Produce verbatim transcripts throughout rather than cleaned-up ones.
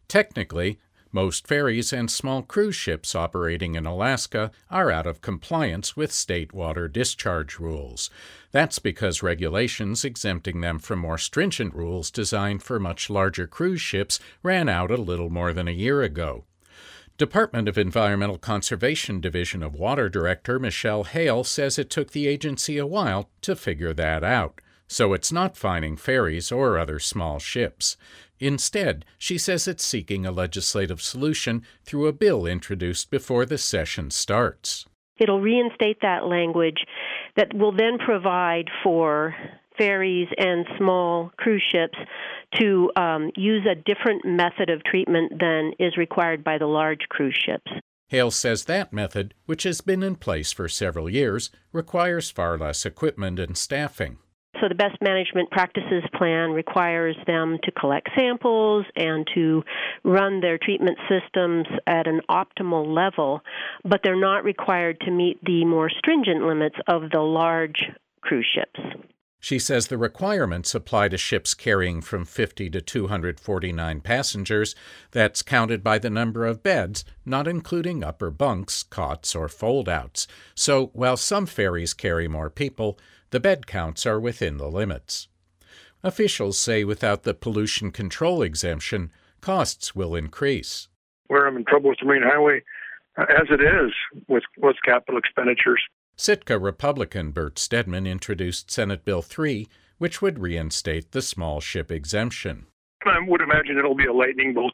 Technically, most ferries and small cruise ships operating in Alaska are out of compliance with state water discharge rules. That's because regulations exempting them from more stringent rules designed for much larger cruise ships ran out a little more than a year ago. Department of Environmental Conservation Division of Water Director Michelle Hale says it took the agency a while to figure that out, so it's not fining ferries or other small ships. Instead, she says it's seeking a legislative solution through a bill introduced before the session starts. It'll reinstate that language that will then provide for ferries and small cruise ships to um, use a different method of treatment than is required by the large cruise ships. Hale says that method, which has been in place for several years, requires far less equipment and staffing. So the Best Management Practices Plan requires them to collect samples and to run their treatment systems at an optimal level, but they're not required to meet the more stringent limits of the large cruise ships. She says the requirements apply to ships carrying from fifty to two hundred forty-nine passengers. That's counted by the number of beds, not including upper bunks, cots, or fold-outs. So while some ferries carry more people, the bed counts are within the limits. Officials say without the pollution control exemption, costs will increase. Where I'm in trouble with the Marine Highway, as it is with, with capital expenditures. Sitka Republican Bert Stedman introduced Senate Bill three, which would reinstate the small ship exemption. I would imagine it'll be a lightning bolt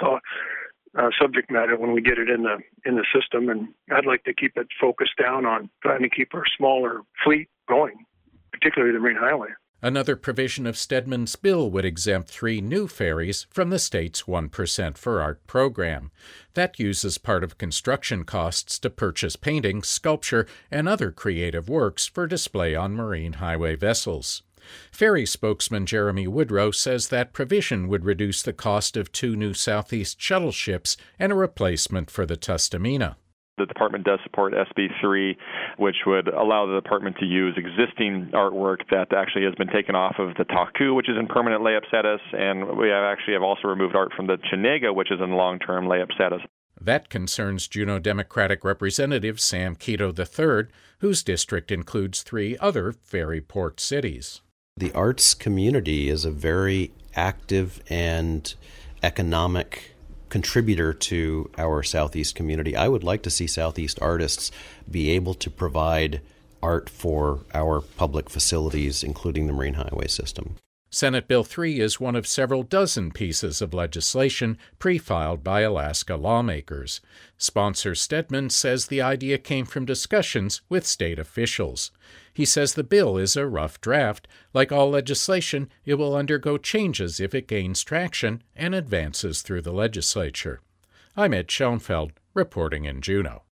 uh, subject matter when we get it in the in the system, and I'd like to keep it focused down on trying to keep our smaller fleet going, particularly the Marine Highway. Another provision of Stedman's bill would exempt three new ferries from the state's one percent for Art program. That uses part of construction costs to purchase painting, sculpture, and other creative works for display on marine highway vessels. Ferry spokesman Jeremy Woodrow says that provision would reduce the cost of two new Southeast shuttle ships and a replacement for the Tustumena. The department does support S B three, which would allow the department to use existing artwork that actually has been taken off of the Taku, which is in permanent layup status, and we have actually have also removed art from the Chenega, which is in long-term layup status. That concerns Juneau Democratic Representative Sam Quito the third, whose district includes three other ferry port cities. The arts community is a very active and economic contributor to our Southeast community. I would like to see Southeast artists be able to provide art for our public facilities, including the Marine Highway system. Senate Bill three is one of several dozen pieces of legislation pre-filed by Alaska lawmakers. Sponsor Stedman says the idea came from discussions with state officials. He says the bill is a rough draft. Like all legislation, it will undergo changes if it gains traction and advances through the legislature. I'm Ed Schoenfeld, reporting in Juneau.